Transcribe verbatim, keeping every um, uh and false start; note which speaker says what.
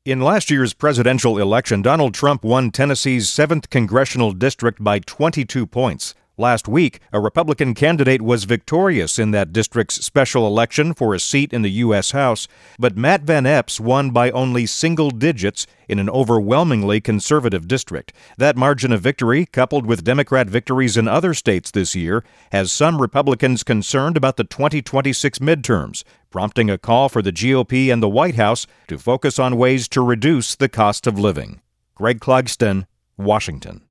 Speaker 1: In last year's presidential election, Donald Trump won Tennessee's seventh congressional district by twenty-two points. Last week, a Republican candidate was victorious in that district's special election for a seat in the U S House, but Matt Van Epps won by only single digits in an overwhelmingly conservative district. That margin of victory, coupled with Democrat victories in other states this year, has some Republicans concerned about the twenty twenty-six midterms, prompting a call for the G O P and the White House to focus on ways to reduce the cost of living. Greg Clugston, Washington.